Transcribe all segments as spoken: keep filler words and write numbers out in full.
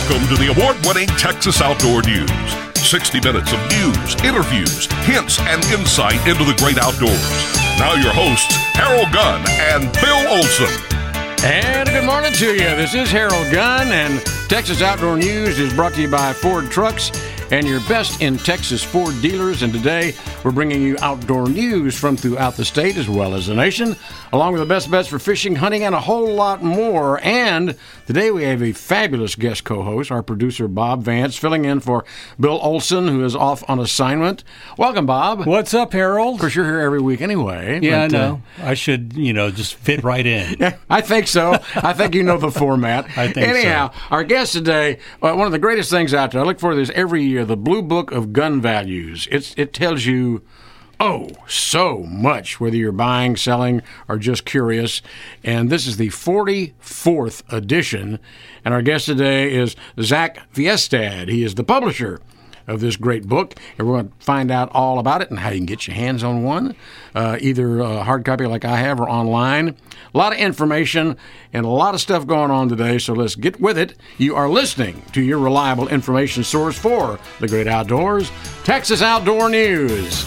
Welcome to the award-winning Texas Outdoor News. sixty minutes of news, interviews, hints, and insight into the great outdoors. Now your hosts, Harold Gunn and Bill Olson. And good morning to you. This is Harold Gunn, and Texas Outdoor News is brought to you by Ford Trucks and your best in Texas Ford dealers. And today, we're bringing you outdoor news from throughout the state as well as the nation, along with the best bets for fishing, hunting, and a whole lot more. And today, we have a fabulous guest co-host, our producer, Bob Vance, filling in for Bill Olson, who is off on assignment. Welcome, Bob. What's up, Harold? Of course, you're here every week anyway. Yeah, but, I know. Uh, I should, you know, just fit right in. Yeah, I think so. I think you know the format. I think Anyhow, so. Our guest today, uh, one of the greatest things out there, I look for this every year, the Blue Book of Gun Values. It's, it tells you, oh, so much, whether you're buying, selling, or just curious. And this is the forty-fourth edition. And our guest today is Zach Fiestad. He is the publisher of this great book, and we're going to find out all about it and how you can get your hands on one, uh, either a hard copy like I have or online. A lot of information and a lot of stuff going on today, so let's get with it. You are listening to your reliable information source for the great outdoors, Texas Outdoor News.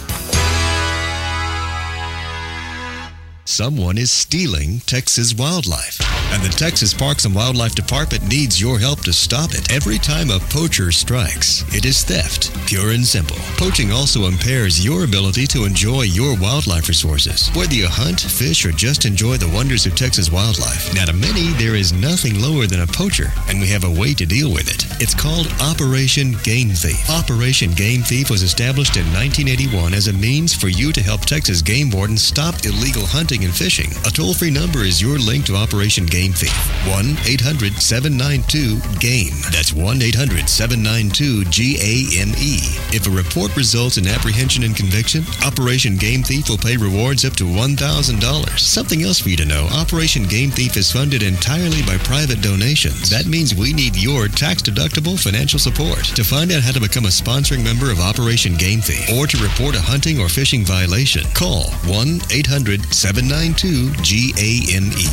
Someone is stealing Texas wildlife, and the Texas Parks and Wildlife Department needs your help to stop it. Every time a poacher strikes, it is theft, pure and simple. Poaching also impairs your ability to enjoy your wildlife resources, whether you hunt, fish, or just enjoy the wonders of Texas wildlife. Now, to many, there is nothing lower than a poacher, and we have a way to deal with it. It's called Operation Game Thief. Operation Game Thief was established in nineteen eighty-one as a means for you to help Texas game wardens stop illegal hunting and fishing. A toll-free number is your link to Operation Game Thief. one eight hundred seven nine two GAME. That's one eight hundred seven nine two G A M E. If a report results in apprehension and conviction, Operation Game Thief will pay rewards up to one thousand dollars. Something else for you to know, Operation Game Thief is funded entirely by private donations. That means we need your tax-deductible financial support. To find out how to become a sponsoring member of Operation Game Thief or to report a hunting or fishing violation, call one eight hundred seven nine two G A M E.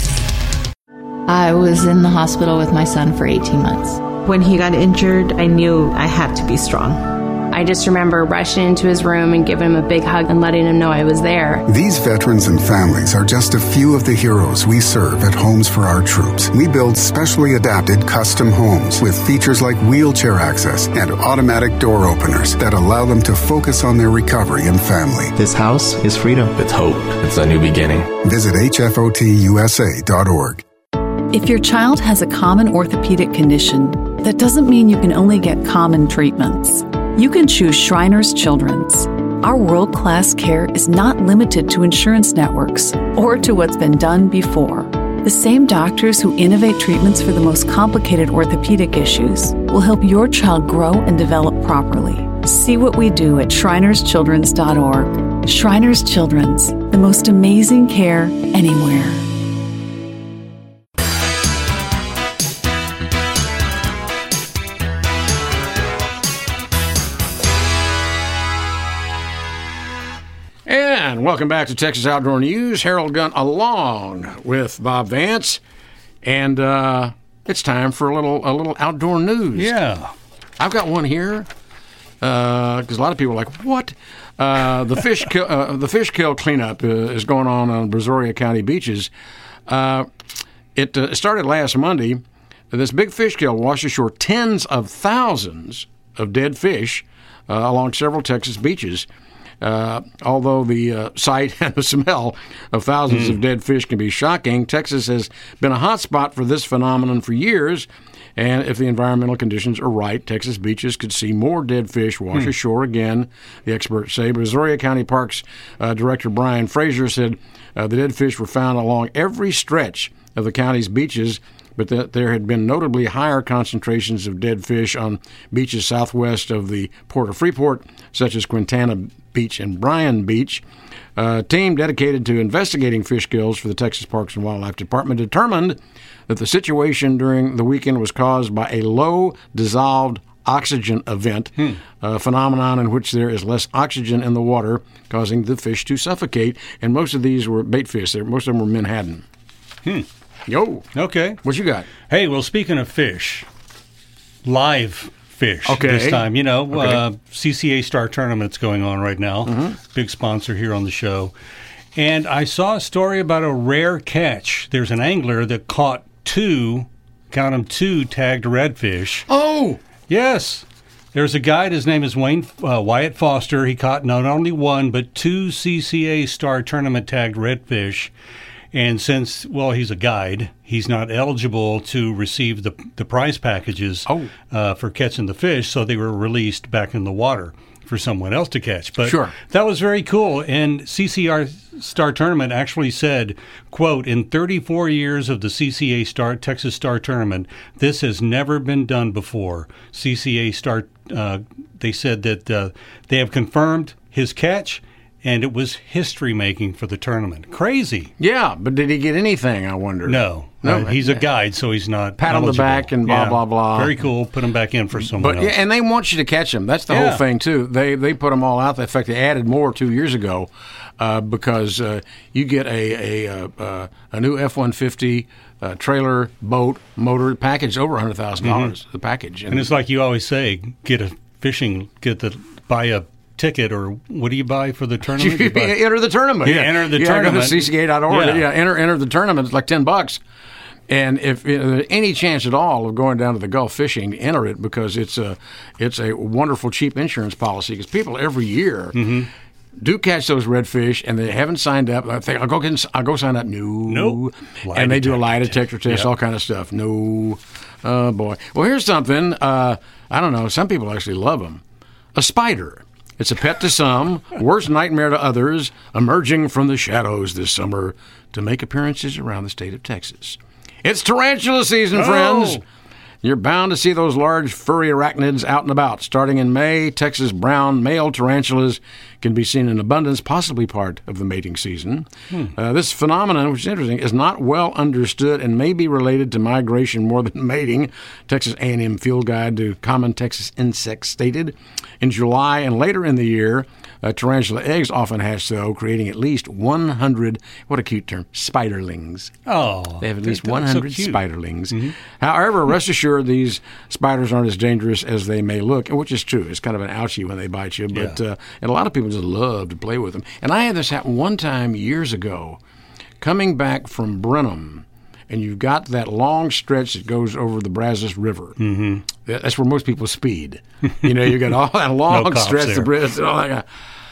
I was in the hospital with my son for eighteen months. When he got injured, I knew I had to be strong. I just remember rushing into his room and giving him a big hug and letting him know I was there. These veterans and families are just a few of the heroes we serve at Homes for Our Troops. We build specially adapted custom homes with features like wheelchair access and automatic door openers that allow them to focus on their recovery and family. This house is freedom. It's hope. It's a new beginning. Visit H F O T U S A dot org. If your child has a common orthopedic condition, that doesn't mean you can only get common treatments. You can choose Shriners Children's. Our world-class care is not limited to insurance networks or to what's been done before. The same doctors who innovate treatments for the most complicated orthopedic issues will help your child grow and develop properly. See what we do at Shriners Children's dot org. Shriners Children's, the most amazing care anywhere. And welcome back to Texas Outdoor News. Harold Gunn along with Bob Vance. And uh, it's time for a little a little outdoor news. Yeah. I've got one here because uh, a lot of people are like, what? Uh, the fish kill, uh, the fish kill cleanup uh, is going on on Brazoria County beaches. Uh, it uh, started last Monday. This big fish kill washed ashore tens of thousands of dead fish uh, along several Texas beaches. Uh, although the uh, sight and the smell of thousands mm. of dead fish can be shocking, Texas has been a hot spot for this phenomenon for years. And if the environmental conditions are right, Texas beaches could see more dead fish wash mm. ashore again, the experts say. Brazoria County Parks uh, Director Brian Frazier said uh, the dead fish were found along every stretch of the county's beaches, but that there had been notably higher concentrations of dead fish on beaches southwest of the Port of Freeport, such as Quintana Beach and Bryan Beach. A team dedicated to investigating fish kills for the Texas Parks and Wildlife Department determined that the situation during the weekend was caused by a low dissolved oxygen event, hmm. a phenomenon in which there is less oxygen in the water, causing the fish to suffocate. And most of these were bait fish. Most of them were Menhaden. Hmm. Yo. Okay. What you got? Hey, well, speaking of fish, live fish Okay. this time. You know, Okay. uh, C C A Star Tournament's going on right now. Mhm. Big sponsor here on the show. And I saw a story about a rare catch. There's an angler that caught two, count them two, tagged redfish. Oh! Yes. There's a guide. His name is Wayne uh, Wyatt Foster. He caught not only one, but two C C A Star Tournament tagged redfish. And since, well, he's a guide, he's not eligible to receive the the prize packages oh. uh, for catching the fish, so they were released back in the water for someone else to catch. But Sure. that was very cool. And C C A Star Tournament actually said, quote, in thirty-four years of the C C A Star Texas Star Tournament, this has never been done before. C C A Star, uh, they said that uh, they have confirmed his catch, and it was history-making for the tournament. Crazy. Yeah, but did he get anything, I wonder? No. No, Uh, he's a guide, so he's not Pat on the eligible. back and blah, Yeah. blah, blah. Very cool. Put him back in for someone But yeah, else. and they want you to catch them. That's the Yeah. whole thing too. They they put them all out there. In fact, they added more two years ago uh, because uh, you get a a uh, a new F one fifty uh, trailer, boat, motor package over a hundred thousand dollars. Mhm. The package, And it's like you always say, get a fishing, get the buy a ticket, or what do you buy for the tournament? You buy- enter the tournament. Yeah, enter the yeah, tournament. Go to C C A dot org. Yeah. Yeah. enter enter the tournament. It's like ten bucks. And if you know, there's any chance at all of going down to the Gulf fishing, enter it because it's a it's a wonderful cheap insurance policy. Because people every year Mm-hmm. do catch those redfish, and they haven't signed up. I think I'll go get and, I'll go sign up. No, Nope. Lie and they do a lie detector detector test, Yep. all kind of stuff. No, oh boy. Well, here's something. Uh, I don't know. Some people actually love them. A spider. It's a pet to some, worst nightmare to others, emerging from the shadows this summer to make appearances around the state of Texas. It's tarantula season, Oh. friends. You're bound to see those large furry arachnids out and about. Starting in May, Texas brown male tarantulas can be seen in abundance, possibly part of the mating season. Hmm. Uh, this phenomenon, which is interesting, is not well understood and may be related to migration more than mating. Texas A and M Field Guide to Common Texas Insects stated. In July and later in the year, uh, tarantula eggs often hatch, though, creating at least one hundred, what a cute term, spiderlings. Oh, They have at that- least that's so one hundred cute. spiderlings. Mm-hmm. However, rest assured, these spiders aren't as dangerous as they may look, which is true. It's kind of an ouchie when they bite you, but Yeah. uh, and a lot of people just love to play with them. And I had this happen one time years ago, coming back from Brenham, and you've got that long stretch that goes over the Brazos River. Mm-hmm. That's where most people speed. You know, you got all that long No cops stretch, there. the bridge, and all that.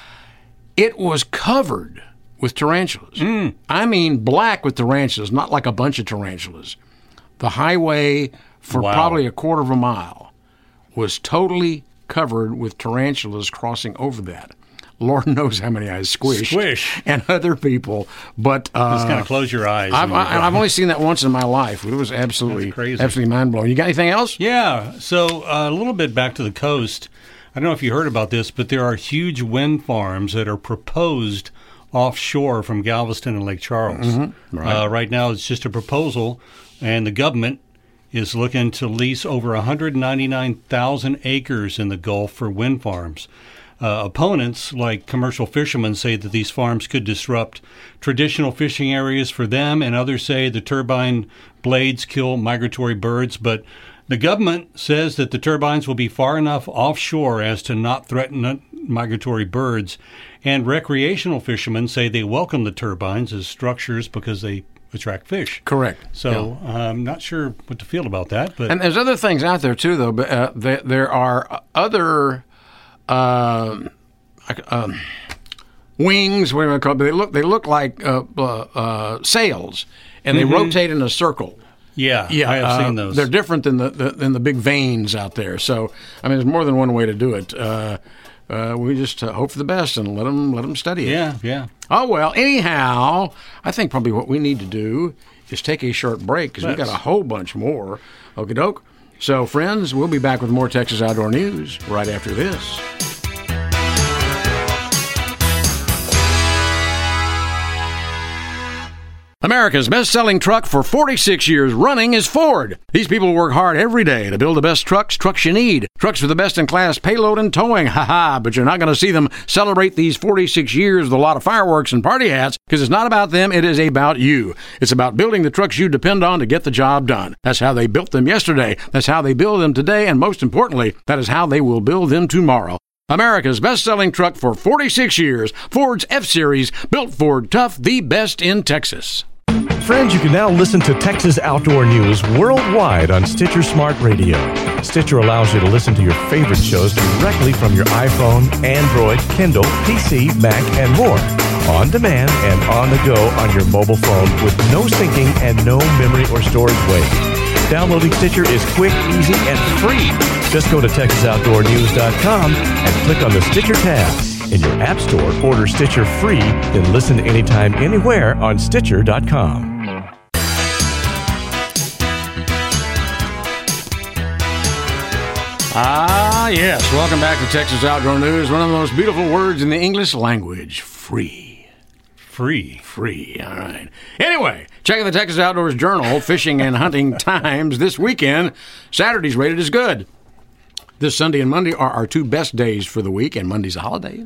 It was covered with tarantulas. Mm. I mean, black with tarantulas, not like a bunch of tarantulas. The highway for Wow. probably a quarter of a mile was totally covered with tarantulas crossing over that. Lord knows how many I squished. Squish. And other people. But uh, Just kind of close your eyes. I've, and you're I, I've only seen that once in my life. It was absolutely, That's crazy. absolutely mind-blowing. You got anything else? Yeah. So uh, a little bit back to the coast. I don't know if you heard about this, but there are huge wind farms that are proposed offshore from Galveston and Lake Charles. Mm-hmm. Right. Uh, right now, it's just a proposal, and the government is looking to lease over one hundred ninety-nine thousand acres in the Gulf for wind farms. Uh, opponents, like commercial fishermen, say that these farms could disrupt traditional fishing areas for them, and others say the turbine blades kill migratory birds. But the government says that the turbines will be far enough offshore as to not threaten migratory birds. And recreational fishermen say they welcome the turbines as structures because they attract fish. Correct. So I'm not sure what to feel about that. But And there's other things out there, too, though. But uh, there, there are other uh, um, wings, what do you call it? They look, they look like uh, uh, uh, sails, and they Mhm. rotate in a circle. yeah, Yeah, I have uh, seen those. They're different than the, the than the big veins out there. So, I mean, there's more than one way to do it. Uh, uh, we just uh, hope for the best and let them let them study it. Yeah, yeah. Oh well. Anyhow, I think probably what we need to do is take a short break because we got Let's. a whole bunch more. Okie doke. So, friends, we'll be back with more Texas Outdoor News right after this. America's best-selling truck for forty-six years running is Ford. These people work hard every day to build the best trucks, trucks you need. Trucks with the best-in-class payload and towing. Ha-ha, but you're not going to see them celebrate these forty-six years with a lot of fireworks and party hats, because it's not about them, it is about you. It's about building the trucks you depend on to get the job done. That's how they built them yesterday. That's how they build them today, and most importantly, that is how they will build them tomorrow. America's best-selling truck for forty-six years, Ford's F-Series, built Ford tough, the best in Texas. Friends, you can now listen to Texas Outdoor News worldwide on Stitcher Smart Radio. Stitcher allows you to listen to your favorite shows directly from your iPhone, Android, Kindle, P C, Mac, and more. On demand and on the go on your mobile phone with no syncing and no memory or storage waste. Downloading Stitcher is quick, easy, and free. Just go to Texas Outdoor News dot com and click on the Stitcher tab. In your app store, order Stitcher free, then listen anytime, anywhere on Stitcher dot com. Ah, yes. Welcome back to Texas Outdoor News. One of the most beautiful words in the English language, free. Free. Free, all right. Anyway, checking the Texas Outdoors Journal, Fishing and Hunting Times this weekend. Saturday's rated as good. This Sunday and Monday are our two best days for the week, and Monday's a holiday.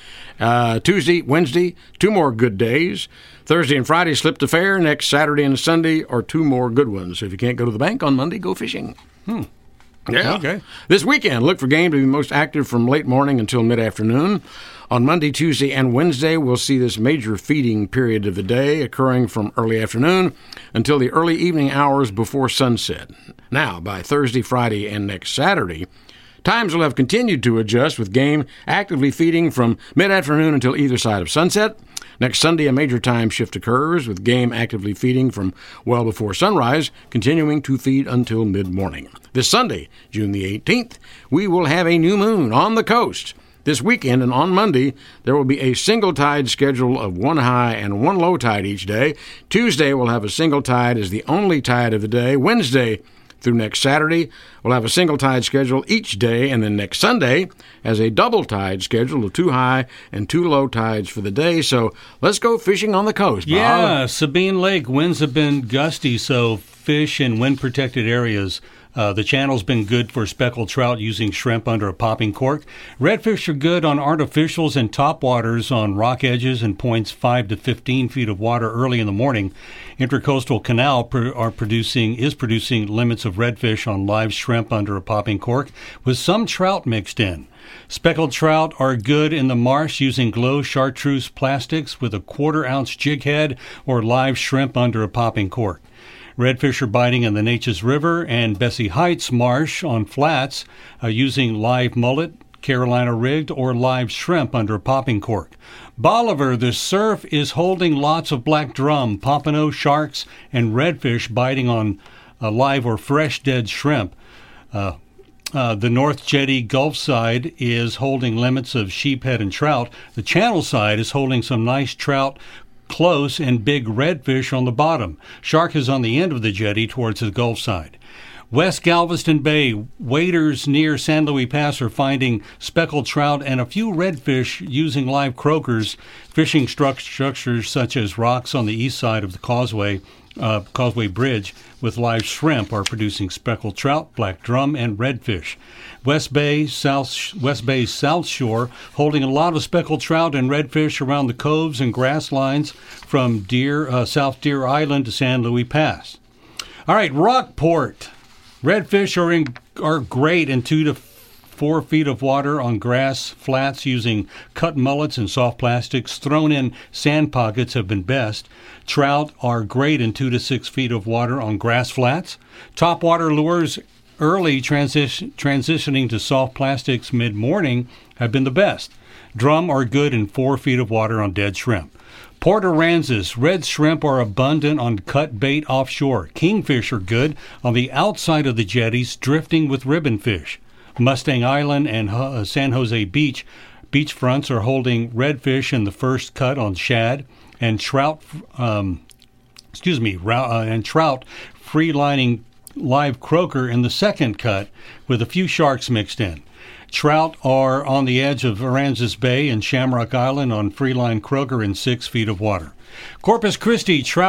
Uh, Tuesday, Wednesday, two more good days. Thursday and Friday slip to fair. Next Saturday and Sunday are two more good ones. So if you can't go to the bank on Monday, go fishing. Hmm. Yeah. Okay. This weekend, look for game to be most active from late morning until mid-afternoon. On Monday, Tuesday, and Wednesday, we'll see this major feeding period of the day occurring from early afternoon until the early evening hours before sunset. Now, by Thursday, Friday, and next Saturday, times will have continued to adjust, with game actively feeding from mid-afternoon until either side of sunset. Next Sunday, a major time shift occurs, with game actively feeding from well before sunrise, continuing to feed until mid-morning. This Sunday, June the eighteenth, we will have a new moon on the coast. This weekend and on Monday, there will be a single tide schedule of one high and one low tide each day. Tuesday, we'll have a single tide as the only tide of the day. Wednesday through next Saturday, we'll have a single tide schedule each day, and then next Sunday as a double tide schedule of two high and two low tides for the day. So let's go fishing on the coast, Bob. Yeah, Sabine Lake, winds have been gusty, so fish in wind-protected areas. Uh, the channel's been good for speckled trout using shrimp under a popping cork. Redfish are good on artificials and topwaters on rock edges and points five to fifteen feet of water early in the morning. Intercoastal Canal pr- are producing is producing limits of redfish on live shrimp under a popping cork with some trout mixed in. Speckled trout are good in the marsh using glow chartreuse plastics with a quarter ounce jig head or live shrimp under a popping cork. Redfish are biting in the Neches River and Bessie Heights Marsh on flats uh, using live mullet, Carolina rigged, or live shrimp under a popping cork. Bolivar, the surf is holding lots of black drum, pompano, sharks, and redfish biting on uh, live or fresh dead shrimp. Uh, uh, the North Jetty Gulf side is holding limits of sheephead and trout. The Channel side is holding some nice trout, close, and big redfish on the bottom. Shark is on the end of the jetty towards the Gulf side. West Galveston Bay, waders near San Luis Pass are finding speckled trout and a few redfish using live croakers. Fishing stru- structures such as rocks on the east side of the causeway, uh, Causeway Bridge with live shrimp are producing speckled trout, black drum, and redfish. West Bay, South West Bay's South Shore holding a lot of speckled trout and redfish around the coves and grass lines from Deer, uh, South Deer Island to San Luis Pass. All right, Rockport. Redfish are in, are great in two to four feet of water on grass flats using cut mullets and soft plastics. Thrown in sand pockets have been best. Trout are great in two to six feet of water on grass flats. Topwater lures early transition, transitioning to soft plastics mid-morning have been the best. Drum are good in four feet of water on dead shrimp. Port Aransas, red shrimp are abundant on cut bait offshore. Kingfish are good on the outside of the jetties, drifting with ribbonfish. Mustang Island and uh, San Jose Beach beachfronts are holding redfish in the first cut on shad, and trout, um, excuse me, uh, and trout free-lining live croaker in the second cut with a few sharks mixed in. Trout are on the edge of Aransas Bay and Shamrock Island on freeline croaker in six feet of water. Corpus Christi, trout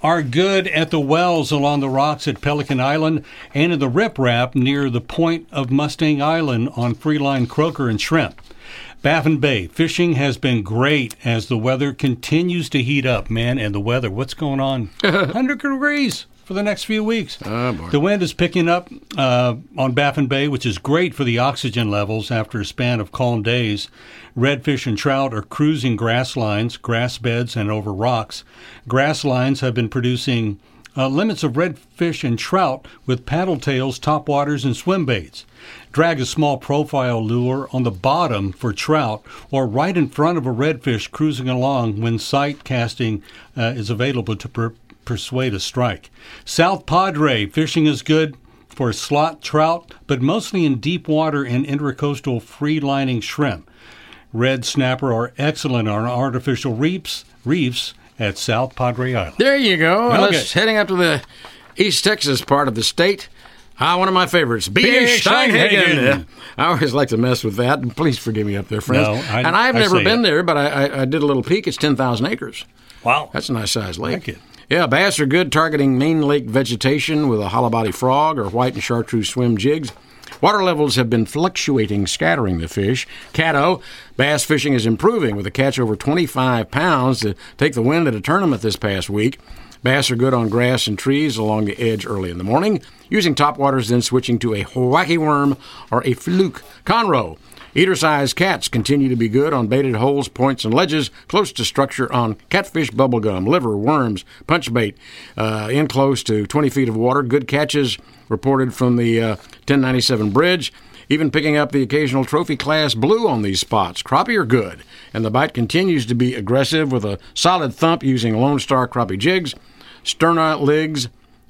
are good at the wells along the rocks at Pelican Island and in the riprap near the point of Mustang Island on freeline croaker and shrimp. Baffin Bay fishing has been great as the weather continues to heat up, man. And the weather, what's going on? one hundred degrees for the next few weeks. Oh, boy. The wind is picking up uh, on Baffin Bay, which is great for the oxygen levels after a span of calm days. Redfish and trout are cruising grass lines, grass beds, and over rocks. Grass lines have been producing uh, limits of redfish and trout with paddle tails, topwaters, and swim baits. Drag a small profile lure on the bottom for trout or right in front of a redfish cruising along when sight casting uh, is available to per- persuade a strike. South Padre fishing is good for slot trout, but mostly in deep water and intercoastal free-lining shrimp. Red snapper are excellent on artificial reefs, reefs at South Padre Island. There you go. Okay. Let's heading up to the East Texas part of the state. Ah, one of my favorites, B H Steinhagen. I always like to mess with that. Please forgive me up there, friends. No, I, and I've I never been it. there, but I, I, I did a little peek. It's ten thousand acres. Wow. That's a nice sized lake. Thank you. Yeah, bass are good targeting main lake vegetation with a hollow body frog or white and chartreuse swim jigs. Water levels have been fluctuating, scattering the fish. Caddo, bass fishing is improving with a catch over twenty-five pounds to take the wind at a tournament this past week. Bass are good on grass and trees along the edge early in the morning, using topwaters, then switching to a wacky worm or a fluke. Conroe, eater-sized cats continue to be good on baited holes, points, and ledges close to structure on catfish, bubblegum, liver, worms, punch bait, uh, in close to twenty feet of water. Good catches reported from the uh, ten ninety-seven bridge. Even picking up the occasional trophy class blue on these spots. Crappie are good, and the bite continues to be aggressive with a solid thump using Lone Star crappie jigs, sterna ligs,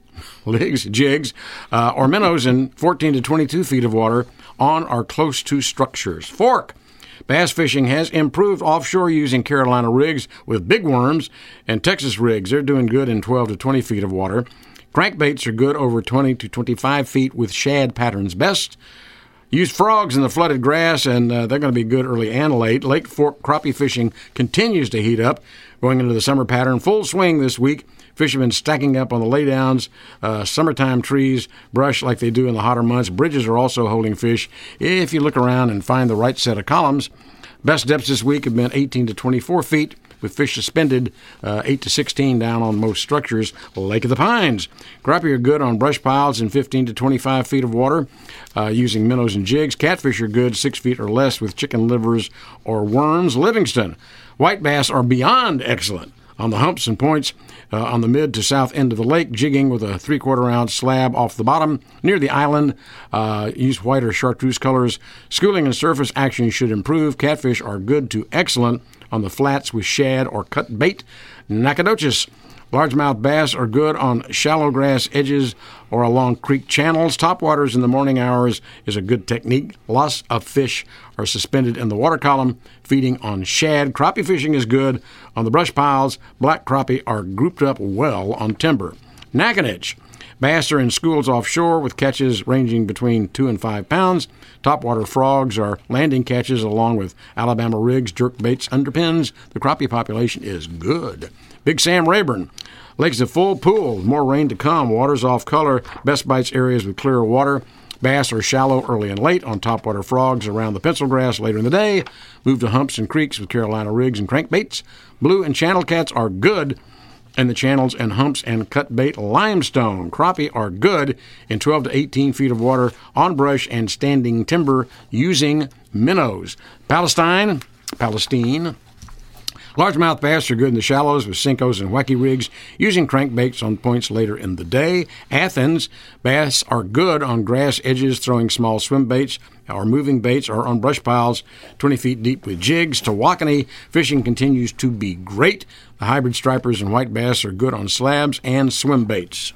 ligs, jigs, uh, or minnows in fourteen to twenty-two feet of water on or close to structures. Fork. Bass fishing has improved offshore using Carolina rigs with big worms and Texas rigs. They're doing good in twelve to twenty feet of water. Crankbaits are good over twenty to twenty-five feet with shad patterns best. Use frogs in the flooded grass, and uh, they're going to be good early and late. Lake Fork crappie fishing continues to heat up, going into the summer pattern. Full swing this week. Fishermen stacking up on the laydowns, uh, summertime trees, brush like they do in the hotter months. Bridges are also holding fish if you look around and find the right set of columns. Best depths this week have been eighteen to twenty-four feet, with fish suspended uh, eight to sixteen down on most structures. Lake of the Pines. Crappie are good on brush piles in fifteen to twenty-five feet of water uh, using minnows and jigs. Catfish are good six feet or less with chicken livers or worms. Livingston. White bass are beyond excellent on the humps and points uh, on the mid to south end of the lake, jigging with a three-quarter ounce slab off the bottom near the island. Uh, use white or chartreuse colors. Schooling and surface action should improve. Catfish are good to excellent on the flats with shad or cut bait. Nacogdoches. Largemouth bass are good on shallow grass edges or along creek channels. Topwaters in the morning hours is a good technique. Lots of fish are suspended in the water column, feeding on shad. Crappie fishing is good on the brush piles. Black crappie are grouped up well on timber. Nacogdoches. Bass are in schools offshore with catches ranging between two and five pounds. Topwater frogs are landing catches along with Alabama rigs, jerk baits, underpins. The crappie population is good. Big Sam Rayburn. Lake's a full pool. More rain to come. Water's off color. Best bites areas with clearer water. Bass are shallow early and late on topwater frogs around the pencil grass later in the day. Move to humps and creeks with Carolina rigs and crankbaits. Blue and channel cats are good in the channels and humps and cut bait. Limestone. Crappie are good in twelve to eighteen feet of water on brush and standing timber using minnows. Palestine. Palestine. Largemouth bass are good in the shallows with Sinkos and wacky rigs using crankbaits on points later in the day. Athens. Bass are good on grass edges throwing small swim baits or moving baits or on brush piles twenty feet deep with jigs. Tawakoni. Fishing continues to be great. The hybrid stripers and white bass are good on slabs and swim baits.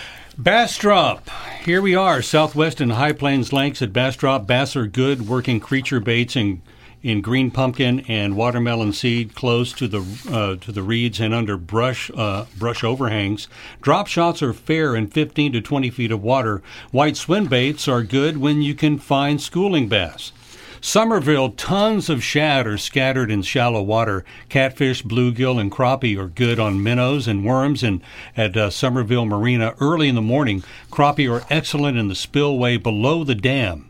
Bastrop. Here we are, Southwest and High Plains Lakes at Bastrop. Bass are good working creature baits and in green pumpkin and watermelon seed close to the uh, to the reeds and under brush uh, brush overhangs. Drop shots are fair in fifteen to twenty feet of water. White swim baits are good when you can find schooling bass. Somerville, tons of shad are scattered in shallow water. Catfish, bluegill, and crappie are good on minnows and worms. And at uh, Somerville Marina early in the morning, crappie are excellent in the spillway below the dam.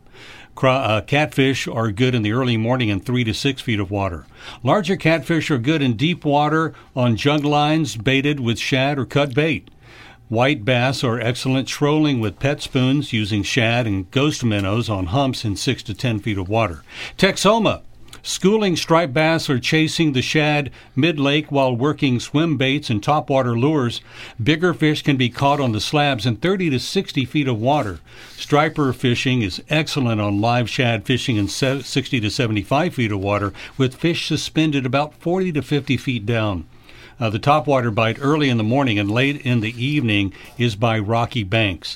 Uh, catfish are good in the early morning in three to six feet of water. Larger catfish are good in deep water on jug lines baited with shad or cut bait. White bass are excellent trolling with pet spoons using shad and ghost minnows on humps in six to ten feet of water. Texoma. Schooling striped bass are chasing the shad mid-lake while working swim baits and topwater lures. Bigger fish can be caught on the slabs in thirty to sixty feet of water. Striper fishing is excellent on live shad fishing in sixty to seventy-five feet of water, with fish suspended about forty to fifty feet down. Uh, the topwater bite early in the morning and late in the evening is by Rocky Banks.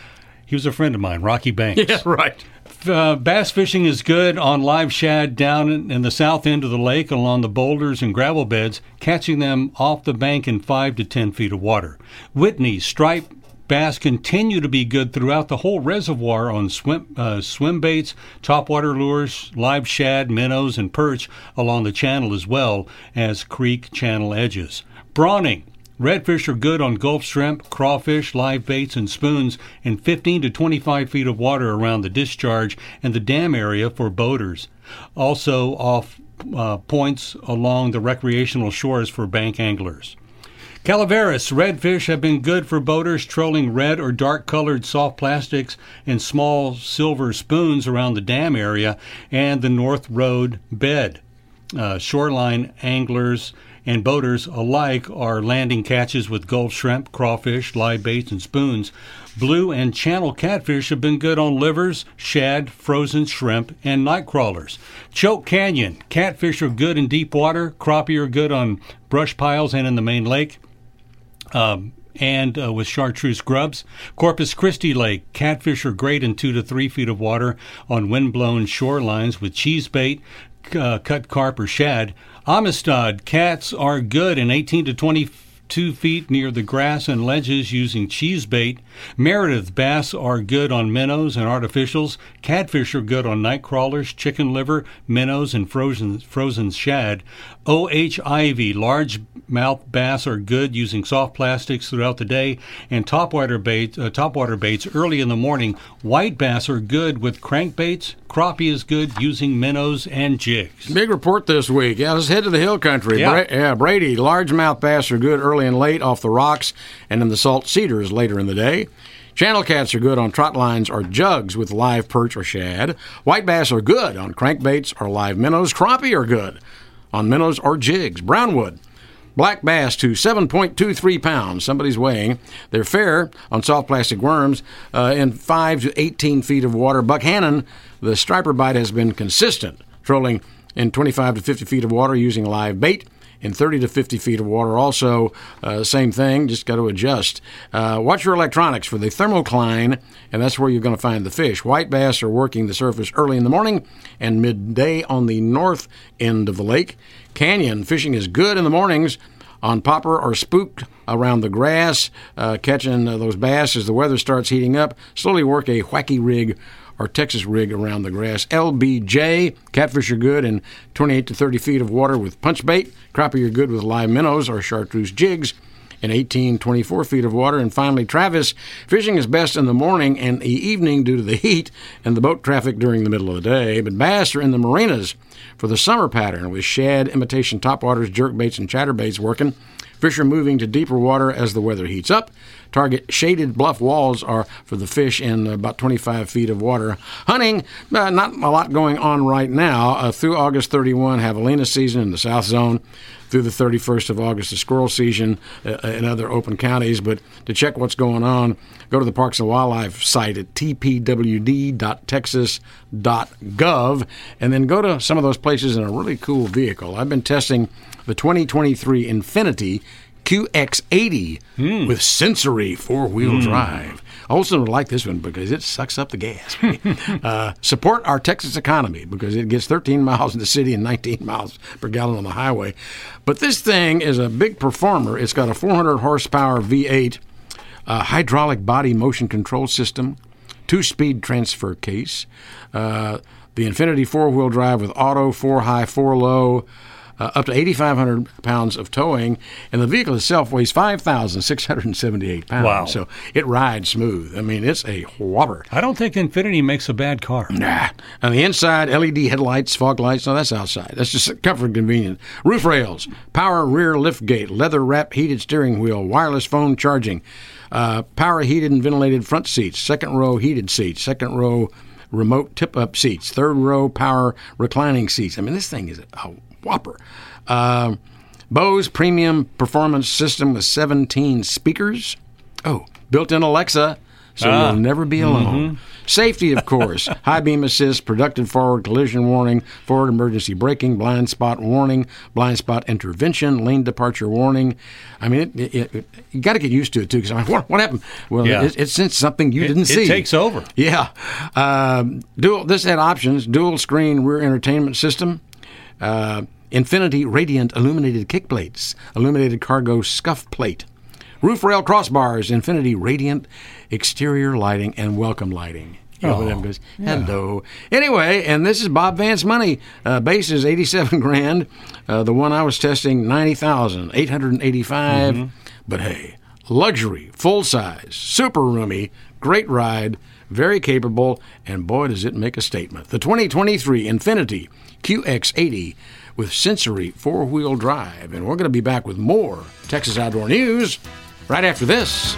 He was a friend of mine, Rocky Banks. Yeah, right. Uh, bass fishing is good on live shad down in, in the south end of the lake along the boulders and gravel beds, catching them off the bank in five to ten feet of water. Whitney, striped bass continue to be good throughout the whole reservoir on swim, uh, swim baits, topwater lures, live shad, minnows, and perch along the channel as well as creek channel edges. Brawning. Redfish are good on Gulf shrimp, crawfish, live baits, and spoons in fifteen to twenty-five feet of water around the discharge and the dam area for boaters. Also off uh, points along the recreational shores for bank anglers. Calaveras, redfish have been good for boaters trolling red or dark-colored soft plastics and small silver spoons around the dam area and the North Road bed. Uh, shoreline anglers and boaters alike are landing catches with Gulf shrimp, crawfish, live baits, and spoons. Blue and channel catfish have been good on livers, shad, frozen shrimp, and night crawlers. Choke Canyon, catfish are good in deep water. Crappie are good on brush piles and in the main lake. Um, and uh, with chartreuse grubs. Corpus Christi Lake, catfish are great in two to three feet of water on wind-blown shorelines with cheese bait, uh, cut carp, or shad. Amistad, cats are good in eighteen to twenty-two feet near the grass and ledges using cheese bait. Meredith, bass are good on minnows and artificials. Catfish are good on night crawlers, chicken liver, minnows, and frozen frozen shad. O H Ivy, largemouth bass are good using soft plastics throughout the day, and topwater bait, uh, topwater baits early in the morning. White bass are good with crankbaits. Crappie is good using minnows and jigs. Big report this week. Yeah, let's head to the hill country. Yeah, Bra- yeah Brady, largemouth bass are good early and late off the rocks and in the salt cedars later in the day. Channel cats are good on trot lines or jugs with live perch or shad. White bass are good on crankbaits or live minnows. Crappie are good on minnows or jigs. Brownwood, black bass to seven point two three pounds. Somebody's weighing. They're fair on soft plastic worms uh, in five to eighteen feet of water. Buckhannon, the striper bite has been consistent, trolling in twenty-five to fifty feet of water using live bait. In thirty to fifty feet of water, also, uh, same thing, just got to adjust. Uh, watch your electronics for the thermocline, and that's where you're going to find the fish. White bass are working the surface early in the morning and midday on the north end of the lake. Canyon fishing is good in the mornings on popper or spook around the grass, uh, catching uh, those bass as the weather starts heating up. Slowly work a wacky rig or Texas rig around the grass. L B J, catfish are good in twenty-eight to thirty feet of water with punch bait. Crappie are good with live minnows or chartreuse jigs in eighteen, twenty-four feet of water. And finally, Travis, fishing is best in the morning and the evening due to the heat and the boat traffic during the middle of the day. But bass are in the marinas for the summer pattern with shad, imitation topwaters, jerkbaits, and chatterbaits working. Fish are moving to deeper water as the weather heats up. Target shaded bluff walls are for the fish in about twenty-five feet of water. Hunting, uh, not a lot going on right now. Uh, through August thirty-first, javelina season in the South Zone. Through the thirty-first of August, the squirrel season uh, in other open counties. But to check what's going on, go to the Parks and Wildlife site at t p w d dot texas dot gov and then go to some of those places in a really cool vehicle. I've been testing the twenty twenty-three Infiniti Q X eighty mm. with sensory four-wheel mm. drive. Olson would like this one because it sucks up the gas. uh, support our Texas economy because it gets thirteen miles in the city and nineteen miles per gallon on the highway. But this thing is a big performer. It's got a four hundred horsepower V eight, uh, hydraulic body motion control system, two-speed transfer case, uh, The Infinity four-wheel drive with auto, four-high, four-low, uh, up to eighty-five hundred pounds of towing, and the vehicle itself weighs five thousand six hundred seventy-eight pounds. Wow. So it rides smooth. I mean, it's a whopper. I don't think Infinity makes a bad car. Nah. On the inside, L E D headlights, fog lights. No, that's outside. That's just comfort and convenience. Roof rails, power rear lift gate, leather wrap heated steering wheel, wireless phone charging, uh, power heated and ventilated front seats, second row heated seats, second row remote tip-up seats, third row power reclining seats. I mean, this thing is a whopper. Uh, Bose premium performance system with seventeen speakers. Oh, built-in Alexa, so ah. you'll never be alone. Mm-hmm. Safety, of course. High beam assist, productive forward collision warning, forward emergency braking, blind spot warning, blind spot intervention, lane departure warning. I mean, it, it, it, you got to get used to it, too, because I'm like, what, what happened? Well, yeah. it, it's sensed something you it, didn't see. It takes over. Yeah. Um, dual. This had options, dual screen rear entertainment system, uh, Infinity Radiant illuminated kick plates, illuminated cargo scuff plate, roof rail crossbars, Infinity Radiant exterior lighting, and welcome lighting. You know, oh, goes, yeah. hello. Anyway, and this is Bob Vance money. Uh, base is eighty-seven grand. Uh, the one I was testing, ninety thousand eight hundred eighty-five. Mm-hmm. But hey, luxury, full size, super roomy, great ride, very capable, and boy, does it make a statement. The twenty twenty-three Infinity Q X eighty with Sensory four-wheel drive. And we're going to be back with more Texas Outdoor News right after this.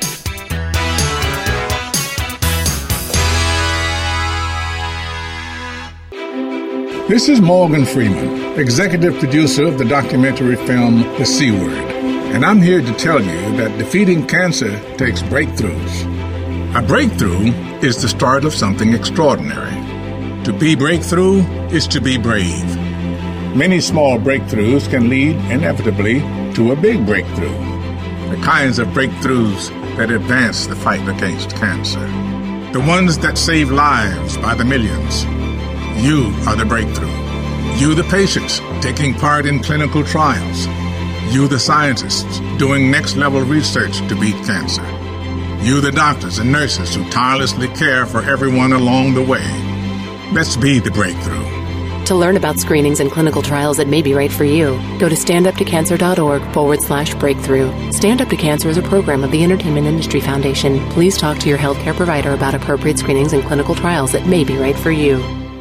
This is Morgan Freeman, executive producer of the documentary film The C Word, and I'm here to tell you that defeating cancer takes breakthroughs. A breakthrough is the start of something extraordinary. To be breakthrough is to be brave. Many small breakthroughs can lead inevitably to a big breakthrough. The kinds of breakthroughs that advance the fight against cancer. The ones that save lives by the millions. You are the breakthrough. You, the patients, taking part in clinical trials. You, the scientists, doing next-level research to beat cancer. You, the doctors and nurses who tirelessly care for everyone along the way. Let's be the breakthrough. To learn about screenings and clinical trials that may be right for you, go to standuptocancer.org forward slash breakthrough. Stand Up to Cancer is a program of the Entertainment Industry Foundation. Please talk to your healthcare provider about appropriate screenings and clinical trials that may be right for you.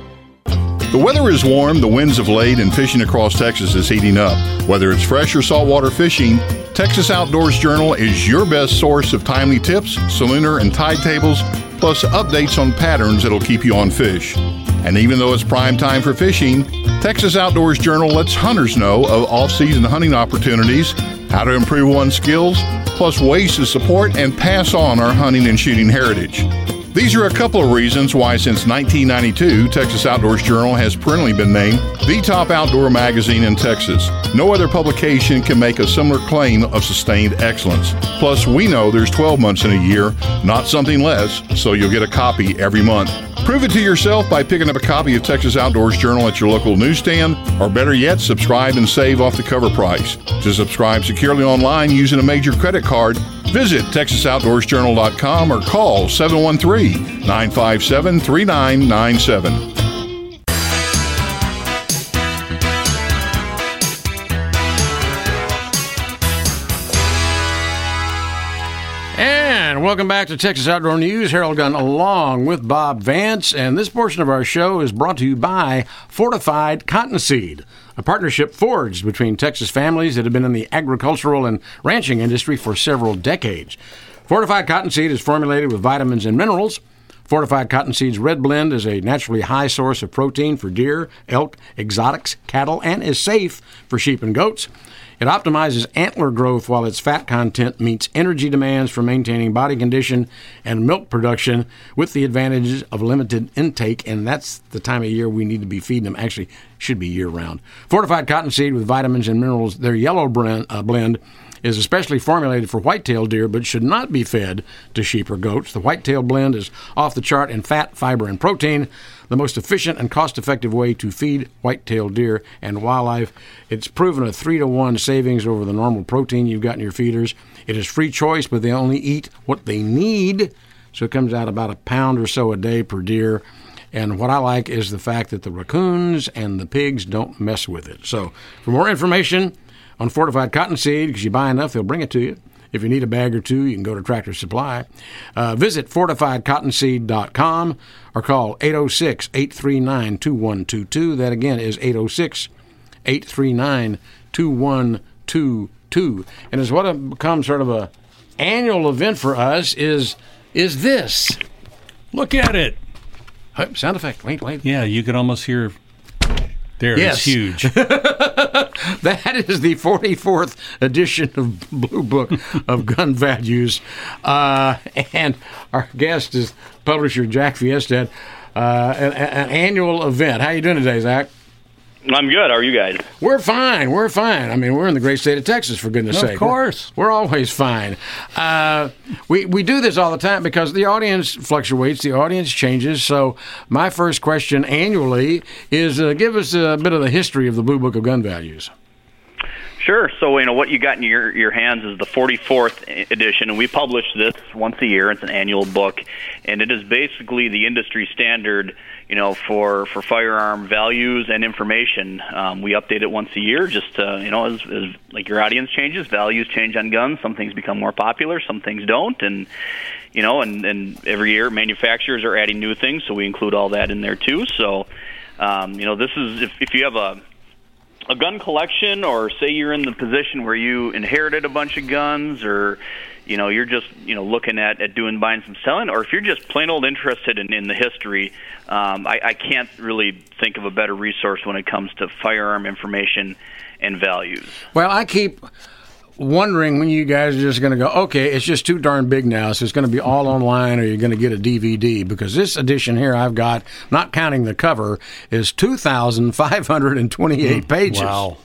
The weather is warm, the winds have laid, and fishing across Texas is heating up. Whether it's fresh or saltwater fishing, Texas Outdoors Journal is your best source of timely tips, salooner and tide tables, plus updates on patterns that'll keep you on fish. And even though it's prime time for fishing, Texas Outdoors Journal lets hunters know of off-season hunting opportunities, how to improve one's skills, plus ways to support and pass on our hunting and shooting heritage. These are a couple of reasons why since nineteen ninety-two, Texas Outdoors Journal has perennially been named the top outdoor magazine in Texas. No other publication can make a similar claim of sustained excellence. Plus, we know there's twelve months in a year, not something less, so you'll get a copy every month. Prove it to yourself by picking up a copy of Texas Outdoors Journal at your local newsstand, or better yet, subscribe and save off the cover price. To subscribe securely online using a major credit card, visit texas outdoors journal dot com or call seven one three, nine five seven, three nine nine seven. And welcome back to Texas Outdoor News. Harold Gunn along with Bob Vance. And this portion of our show is brought to you by Fortified Cottonseed, a partnership forged between Texas families that have been in the agricultural and ranching industry for several decades. Fortified Cottonseed is formulated with vitamins and minerals. Fortified Cottonseed's Red Blend is a naturally high source of protein for deer, elk, exotics, cattle, and is safe for sheep and goats. It optimizes antler growth while its fat content meets energy demands for maintaining body condition and milk production with the advantages of limited intake, and that's the time of year we need to be feeding them. Actually, should be year-round. Fortified Cottonseed with vitamins and minerals, their yellow blend, uh, blend is especially formulated for whitetail deer but should not be fed to sheep or goats. The whitetail blend is off the chart in fat, fiber, and protein, the most efficient and cost-effective way to feed whitetail deer and wildlife. It's proven a three to one savings over the normal protein you've got in your feeders. It is free choice, but they only eat what they need, so it comes out about a pound or so a day per deer. And what I like is the fact that the raccoons and the pigs don't mess with it. So for more information on fortified cottonseed, because you buy enough, they'll bring it to you. If you need a bag or two, you can go to Tractor Supply. Uh, visit fortified cottonseed dot com or call eight oh six, eight three nine, two one two two. That again is eight oh six, eight three nine, two one two two. And as what has become sort of a annual event for us is is this. Look at it. Oh, sound effect. Wait, wait. Yeah, you could almost hear. There, yes. It's huge. That is the forty-fourth edition of Blue Book of Gun Values. Uh, and our guest is publisher Jack Fiestad. Uh, an, an annual event. How you doing today, Zach? I'm good. How are you guys? We're fine. We're fine. I mean, we're in the great state of Texas, for goodness sake. Of course. We're, we're always fine. Uh, we, we do this all the time because the audience fluctuates. The audience changes. So my first question annually is uh, give us a bit of the history of the Blue Book of Gun Values. Sure. So, you know, what you got in your, your hands is the forty-fourth edition, and we publish this once a year. It's an annual book, and it is basically the industry standard, you know, for, for firearm values and information. Um, we update it once a year, just, uh, you know, as, as like your audience changes, values change on guns. Some things become more popular, some things don't, and, you know, and, and every year manufacturers are adding new things, so we include all that in there too. So, um, you know, this is, if, if you have a a gun collection, or say you're in the position where you inherited a bunch of guns, or, you know, you're just, you know, looking at, at doing buying some selling, or if you're just plain old interested in, in the history, um, I, I can't really think of a better resource when it comes to firearm information and values. Well, I keep wondering when you guys are just going to go, okay, it's just too darn big now, so it's going to be all online, or you're going to get a D V D, because this edition here I've got, not counting the cover, is two thousand five hundred twenty-eight pages. Wow.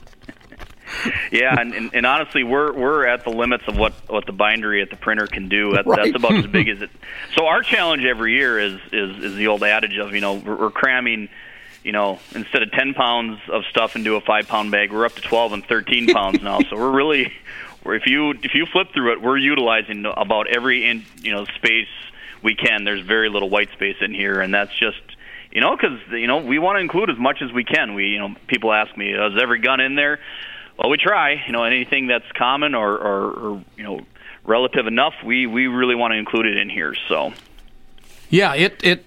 Yeah, and, and, and honestly, we're we're at the limits of what, what the bindery at the printer can do. That, right. That's about as big as it. So our challenge every year is is, is the old adage of, you know, we're, we're cramming, you know, instead of ten pounds of stuff into a five-pound bag, we're up to twelve and thirteen pounds now. So we're really, we're, if you if you flip through it, we're utilizing about every in, you know space we can. There's very little white space in here, and that's just, you know, because, you know, we want to include as much as we can. We, you know, people ask me, is every gun in there? Well, we try. You know, anything that's common or, or, or you know, relative enough, we, we really want to include it in here. So, yeah, it it.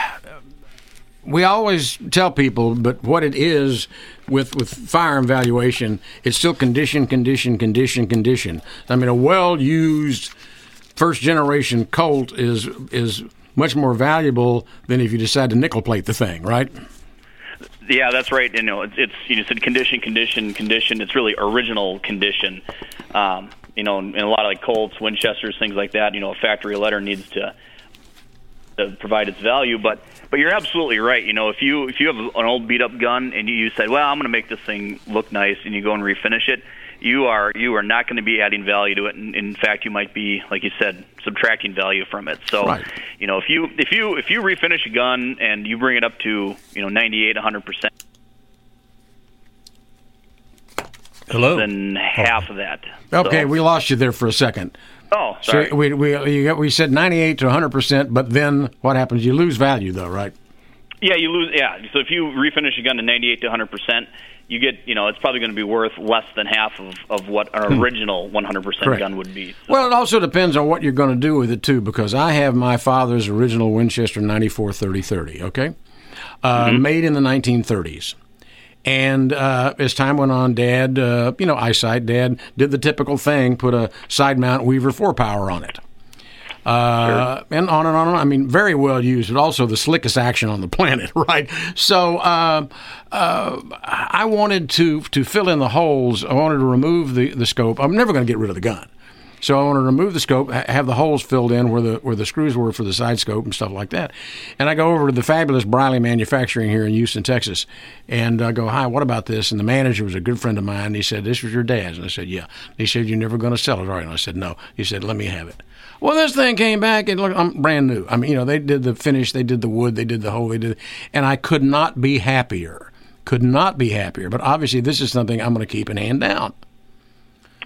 We always tell people, but what it is with with firearm valuation, it's still condition, condition, condition, condition. I mean, a well-used first-generation Colt is is much more valuable than if you decide to nickel plate the thing, right? Yeah, that's right. You know, it's, it's you know, said condition, condition, condition. It's really original condition. Um, you know, and a lot of like Colts, Winchesters, things like that. You know, a factory letter needs to, to provide its value, but. But you're absolutely right. You know, if you if you have an old beat up gun and you say, well, I'm going to make this thing look nice, and you go and refinish it, you are you are not going to be adding value to it. And in fact, you might be, like you said, subtracting value from it. So, right. you know, if you if you if you refinish a gun and you bring it up to, you know, ninety-eight, one hundred percent, hello, then half oh. of that. Okay, so, we lost you there for a second. Oh, sorry. So we we you got, we said ninety-eight to one hundred percent, but then what happens? You lose value, though, right? Yeah, you lose. Yeah, so if you refinish a gun to ninety-eight to one hundred percent, you get, you know, it's probably going to be worth less than half of, of what an original one hundred percent Correct. gun would be. So. Well, it also depends on what you're going to do with it too, because I have my father's original Winchester ninety-four thirty thirty. Okay, uh, mm-hmm. made in the nineteen thirties. And uh, as time went on, Dad, uh, you know, eyesight, Dad did the typical thing, put a side mount Weaver four power on it. Uh, sure. And on and on and on. I mean, very well used, but also the slickest action on the planet, right? So uh, uh, I wanted to to fill in the holes. I wanted to remove the, the scope. I'm never going to get rid of the gun. So I want to remove the scope, have the holes filled in where the where the screws were for the side scope and stuff like that. And I go over to the fabulous Briley Manufacturing here in Houston, Texas, and I go, hi, what about this? And the manager was a good friend of mine. And he said, this was your dad's. And I said, yeah. And he said, you're never going to sell it, are you? And I said, no. He said, let me have it. Well, this thing came back and look, I'm brand new. I mean, you know, they did the finish, they did the wood, they did the hole, they did, and I could not be happier. Could not be happier. But obviously, this is something I'm going to keep and hand down.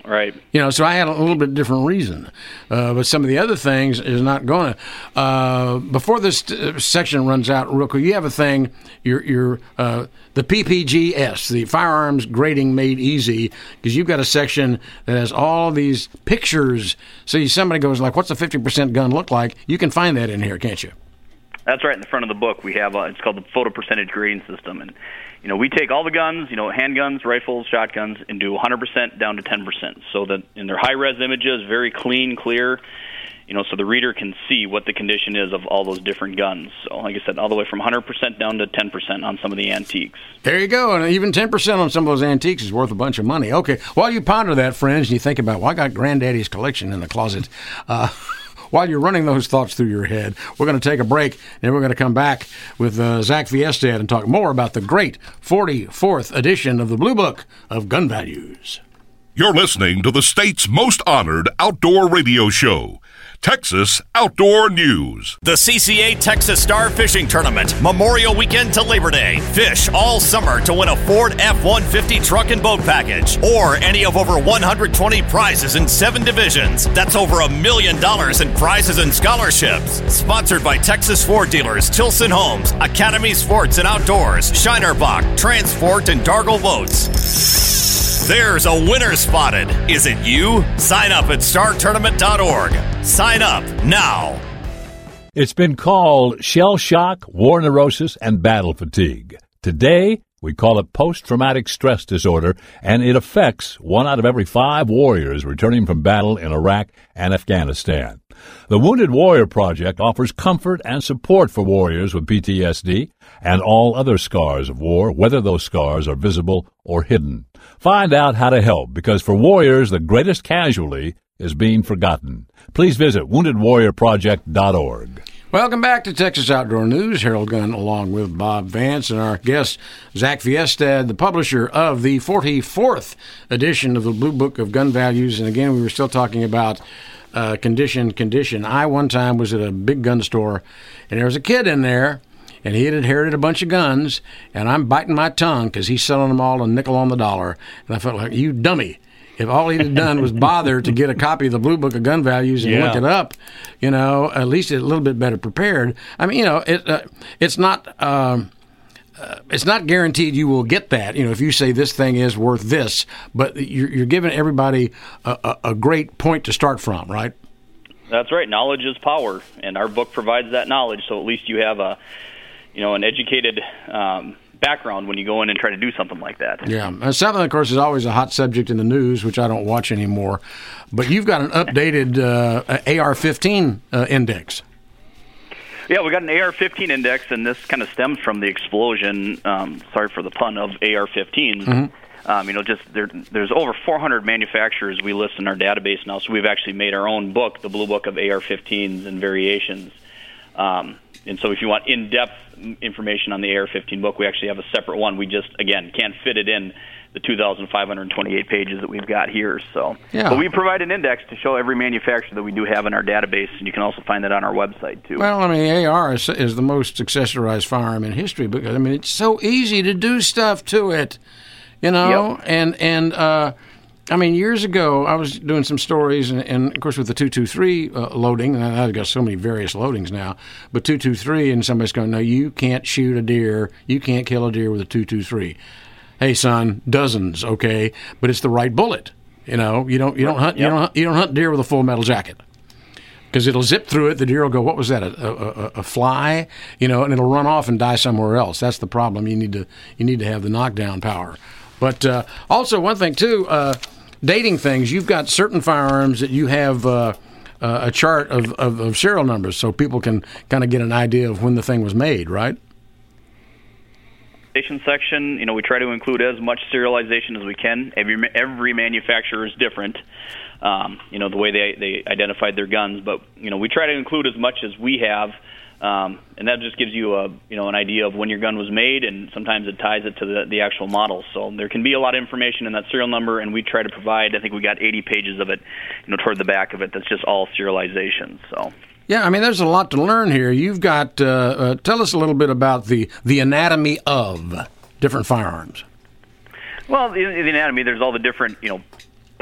Right. You know, so I had a little bit different reason. Uh, but some of the other things is not going to. Uh, before this t- section runs out, real quick, you have a thing, your, your, uh, the P P G S, the Firearms Grading Made Easy, because you've got a section that has all these pictures. So you, somebody goes like, what's a fifty percent gun look like? You can find that in here, can't you? That's right. In the front of the book, we have, uh, it's called the photo percentage grading system. And, you know, we take all the guns, you know, handguns, rifles, shotguns, and do one hundred percent down to ten percent. So that in their high-res images, very clean, clear, you know, so the reader can see what the condition is of all those different guns. So, like I said, all the way from one hundred percent down to ten percent on some of the antiques. There you go. And even ten percent on some of those antiques is worth a bunch of money. Okay. While you ponder that, friends, and you think about, well, I got Granddaddy's collection in the closet. Uh While you're running those thoughts through your head, we're going to take a break, and we're going to come back with uh, Zach Fiestad and talk more about the great forty-fourth edition of the Blue Book of Gun Values. You're listening to the state's most honored outdoor radio show, Texas Outdoor News. The C C A Texas Star Fishing Tournament, Memorial Weekend to Labor Day. Fish all summer to win a Ford F one fifty truck and boat package, or any of over one hundred twenty prizes in seven divisions. That's over a million dollars in prizes and scholarships. Sponsored by Texas Ford dealers Tilson Homes, Academy Sports and Outdoors, Shinerbach, Transport, and Dargle Boats. There's a winner spotted. Is it you? Sign up at star tournament dot org. Sign up now. It's been called shell shock, war neurosis, and battle fatigue. Today, we call it post-traumatic stress disorder, and it affects one out of every five warriors returning from battle in Iraq and Afghanistan. The Wounded Warrior Project offers comfort and support for warriors with P T S D and all other scars of war, whether those scars are visible or hidden. Find out how to help, because for warriors, the greatest casualty is being forgotten. Please visit wounded warrior project dot org. Welcome back to Texas Outdoor News. Harold Gunn along with Bob Vance and our guest, Zach Fiestad, the publisher of the forty-fourth edition of the Blue Book of Gun Values. And again, we were still talking about uh, condition, condition. I one time was at a big gun store, and there was a kid in there, and he had inherited a bunch of guns, and I'm biting my tongue because he's selling them all a nickel on the dollar. And I felt like, you dummy. If all he had done was bother to get a copy of the Blue Book of Gun Values and yeah. look it up, you know, at least a little bit better prepared. I mean, you know, it uh, it's not um, uh, it's not guaranteed you will get that. You know, if you say this thing is worth this, but you're, you're giving everybody a, a, a great point to start from, right? That's right. Knowledge is power, and our book provides that knowledge. So at least you have a, you know, an educated Um, background when you go in and try to do something like that. Yeah, and something, of course, is always a hot subject in the news, which I don't watch anymore. But you've got an updated uh, A R fifteen uh, index. Yeah, we got an A R fifteen index, and this kind of stems from the explosion, um, sorry for the pun, of A R fifteens. Mm-hmm. Um, you know, just there, there's over four hundred manufacturers we list in our database now, so we've actually made our own book, the Blue Book of A R fifteens and Variations. Um, and so if you want in-depth information on the A R fifteen book, we actually have a separate one. We just, again, can't fit it in the two thousand five hundred twenty-eight pages that we've got here. So, yeah. But we provide an index to show every manufacturer that we do have in our database, and you can also find that on our website, too. Well, I mean, A R is, is the most accessorized firearm in history because, I mean, it's so easy to do stuff to it, you know, yep. and, and, uh, I mean, years ago, I was doing some stories, and, and of course, with the two twenty-three uh, loading, and I've got so many various loadings now, but two twenty-three, and somebody's going, no, you can't shoot a deer, you can't kill a deer with a two twenty-three. Hey, son, dozens, okay, but it's the right bullet. You know, you don't you don't hunt yep. you don't hunt, you don't hunt deer with a full metal jacket because it'll zip through it. The deer will go, what was that? A, a, a fly? You know, and it'll run off and die somewhere else. That's the problem. You need to you need to have the knockdown power. But uh, also one thing too. Uh, Dating things, you've got certain firearms that you have uh, uh, a chart of, of, of serial numbers so people can kind of get an idea of when the thing was made, right? Section, you know, we try to include as much serialization as we can. Every every manufacturer is different, um, you know, the way they, they identified their guns. But, you know, we try to include as much as we have, um, and that just gives you a you know an idea of when your gun was made, and sometimes it ties it to the, the actual model. So there can be a lot of information in that serial number, and we try to provide, I think we got eighty pages of it, you know, toward the back of it. That's just all serialization. So. Yeah, I mean, there's a lot to learn here. You've got, uh, uh, tell us a little bit about the, the anatomy of different firearms. Well, in the anatomy, there's all the different, you know,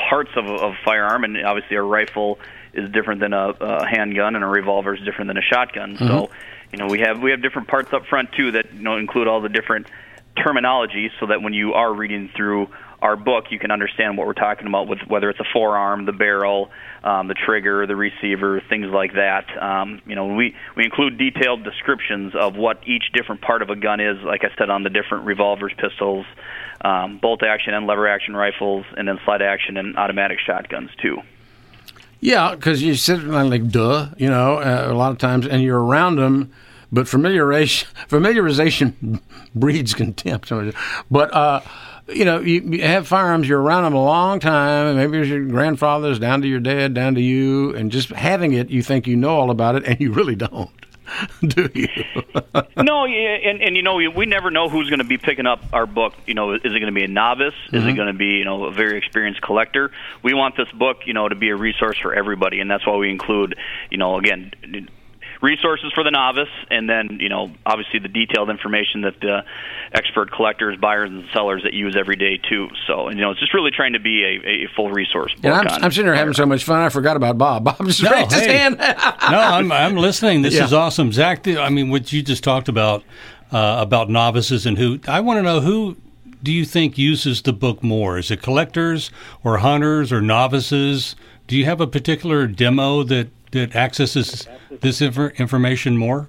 parts of a of firearm, and obviously a rifle is different than a, a handgun, and a revolver is different than a shotgun. Mm-hmm. So, you know, we have we have different parts up front too that, you know, include all the different terminology, so that when you are reading through our book, you can understand what we're talking about, with whether it's a forearm, the barrel, um, the trigger, the receiver, things like that. Um, you know, we we include detailed descriptions of what each different part of a gun is. Like I said, on the different revolvers, pistols, um, bolt action and lever action rifles, and then slide action and automatic shotguns too. Yeah, because you sit there like, duh, you know, uh, a lot of times, and you're around them, but familiarization, familiarization breeds contempt. But, uh, you know, you, you have firearms, you're around them a long time, and maybe it's your grandfather's, down to your dad, down to you, and just having it, you think you know all about it, and you really don't. Do you? No, and, and you know, we, we never know who's going to be picking up our book. You know, is it going to be a novice? Is mm-hmm. it going to be, you know, a very experienced collector? We want this book, you know, to be a resource for everybody, and that's why we include, you know, again, resources for the novice, and then, you know, obviously the detailed information that the expert collectors, buyers, and sellers that use every day too. So, you know, it's just really trying to be a, a full resource book. Yeah, I'm, I'm sitting here having so much fun, I forgot about Bob. Bob just no, raised his hey. hand. no, I'm, I'm listening. This yeah. is awesome. Zach, I mean, what you just talked about, uh, about novices and who, I want to know who do you think uses the book more? Is it collectors or hunters or novices? Do you have a particular demo that that accesses this inf- information more?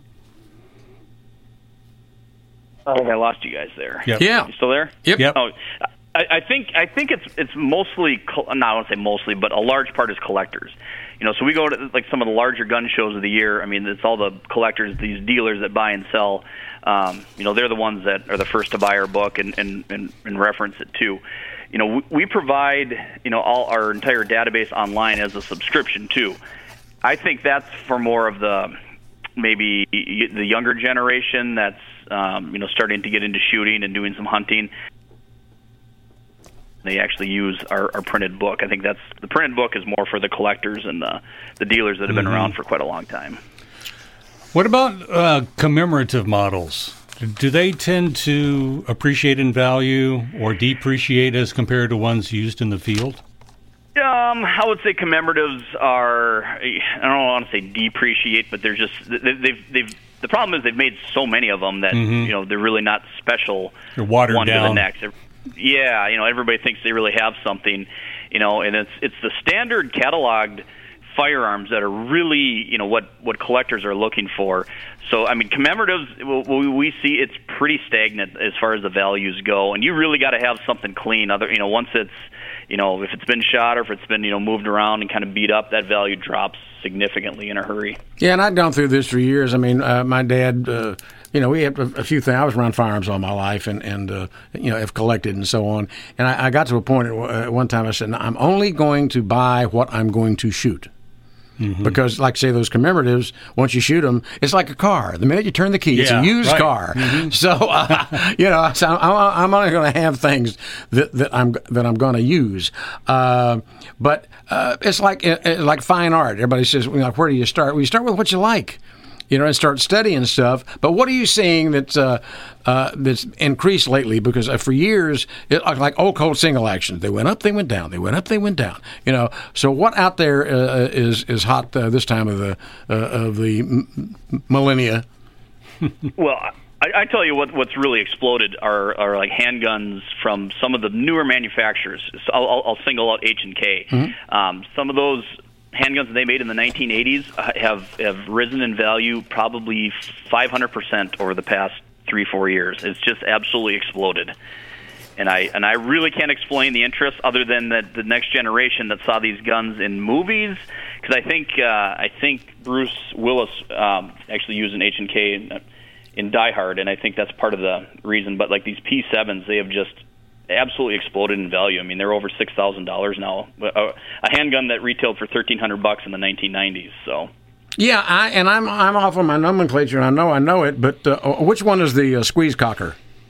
I think I lost you guys there. Yep. Yeah. You still there? Yep. yep. Oh, I, I think I think it's it's mostly, no, I won't say mostly, but a large part is collectors. You know, so we go to like some of the larger gun shows of the year. I mean, it's all the collectors, these dealers that buy and sell. Um, you know, they're the ones that are the first to buy our book and, and, and, and reference it too. You know, we, we provide, you know, all our entire database online as a subscription too. I think that's for more of the maybe the younger generation that's um, you know, starting to get into shooting and doing some hunting. They actually use our, our printed book. I think that's the printed book is more for the collectors and the the dealers that have been mm-hmm. around for quite a long time. What about uh, commemorative models? Do they tend to appreciate in value or depreciate as compared to ones used in the field? Um, I would say commemoratives are, I don't want to say depreciate, but they're just, they've, they've, the problem is they've made so many of them that, mm-hmm. you know, they're really not special. They're watered one down. to the next. Yeah, you know, everybody thinks they really have something, you know, and it's it's the standard cataloged firearms that are really, you know, what, what collectors are looking for. So, I mean, commemoratives, we see it's pretty stagnant as far as the values go, and you really got to have something clean. Other, you know, once it's, you know, if it's been shot or if it's been, you know, moved around and kind of beat up, that value drops significantly in a hurry. Yeah, and I've gone through this for years. I mean, uh, my dad, uh, you know, we had a, a few things. I was around firearms all my life and, and uh, you know, have collected and so on. And I, I got to a point at one time I said, I'm only going to buy what I'm going to shoot. Mm-hmm. Because, like, say, those commemoratives, once you shoot them, it's like a car. The minute you turn the key, yeah, it's a used right. car. Mm-hmm. So, uh, you know, so I'm, I'm only going to have things that, that I'm that I'm going to use. Uh, but uh, it's like it's like fine art. Everybody says, you know, where do you start? Well, you start with what you like. You know, and start studying stuff. But what are you seeing that's uh, uh, that's increased lately? Because uh, for years, it, like old Colt single action, they went up, they went down, they went up, they went down. You know, so what out there uh, is is hot uh, this time of the uh, of the m- millennia? Well, I, I tell you what, what's really exploded are, are like handguns from some of the newer manufacturers. So I'll, I'll single out H and K. Mm-hmm. Um, some of those handguns that they made in the nineteen eighties have, have risen in value probably five hundred percent over the past three, four years. It's just absolutely exploded. And I and I really can't explain the interest other than that the next generation that saw these guns in movies. Because I think uh, I think Bruce Willis um, actually used an H and K in, in Die Hard, and I think that's part of the reason. But like these P sevens, they have just absolutely exploded in value. I mean, they're over six thousand dollars now. A, a handgun that retailed for thirteen hundred bucks in the nineteen nineties. So, yeah, I, and I'm I'm off on my nomenclature, and I know I know it. But uh, which one is the uh, squeeze cocker?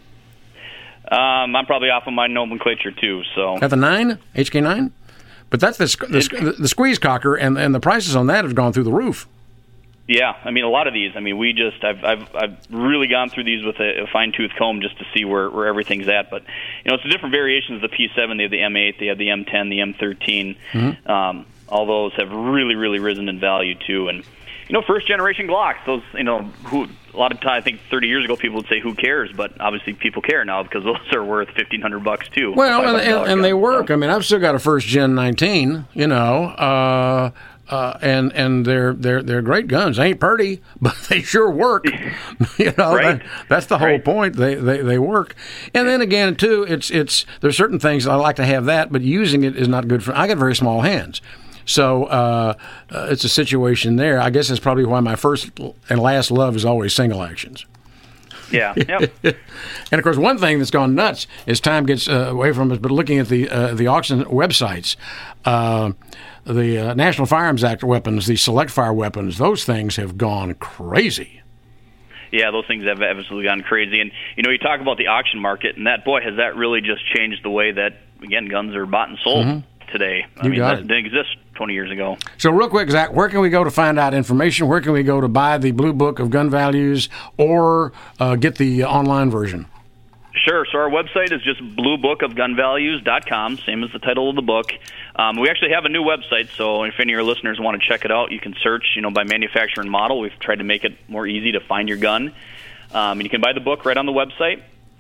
Um, I'm probably off on my nomenclature too. So, at the nine H K nine, but that's the the, the, the squeeze cocker, and and the prices on that have gone through the roof. Yeah, I mean, a lot of these. I mean, we just I've I've I've really gone through these with a, a fine tooth comb just to see where, where everything's at. But you know, it's the different variations of the P seven. They have the M eight, they have the M ten, the M thirteen. Mm-hmm. Um, all those have really really risen in value too. And you know, first generation Glocks. Those you know who a lot of time I think thirty years ago people would say who cares, but obviously people care now because those are worth fifteen hundred bucks too. Well, and, and, and they work. I mean, I've still got a first gen nineteen. You know. Uh, Uh, and and they're they're they're great guns. They ain't pretty, but they sure work. you know, right. that, that's the whole right. point. They, they they work. And then again, too, it's it's there's certain things I like to have that, but using it is not good for. I got very small hands, so uh, uh, it's a situation there. I guess that's probably why my first and last love is always single actions. Yeah. Yep. And of course, one thing that's gone nuts as time gets uh, away from us, but looking at the uh, the auction websites. Uh, The uh, National Firearms Act weapons, the select fire weapons, those things have gone crazy. Yeah, those things have absolutely gone crazy. And, you know, you talk about the auction market, and that, boy, has that really just changed the way that, again, guns are bought and sold mm-hmm. today. I you mean, got that it. didn't exist twenty years ago. So real quick, Zach, where can we go to find out information? Where can we go to buy the Blue Book of Gun Values or uh, get the online version? Sure. So our website is just blue book of gun values dot com, same as the title of the book. Um, we actually have a new website, so if any of your listeners want to check it out, you can search, you know, by manufacturer and model. We've tried to make it more easy to find your gun. Um, and you can buy the book right on the website.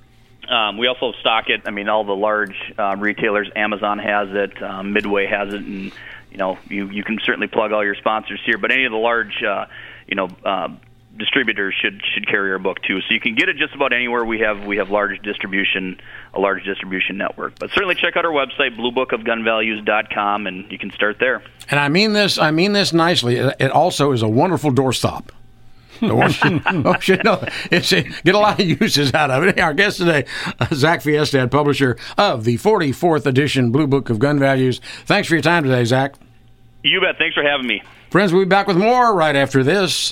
Um, we also stock it. I mean, all the large uh, retailers, Amazon has it, um, Midway has it, and, you know, you, you can certainly plug all your sponsors here. But any of the large, uh, you know, uh, distributors should should carry our book too, so you can get it just about anywhere. We have we have large distribution, a large distribution network. But certainly check out our website, blue book of gun values dot com, and you can start there. And I mean this, I mean this nicely. It also is a wonderful doorstop. oh, shit, no, it's a, get a lot of uses out of it. Our guest today, uh, Zach Fiestad, publisher of the forty-fourth edition Blue Book of Gun Values. Thanks for your time today, Zach. You bet. Thanks for having me, friends. We'll be back with more right after this.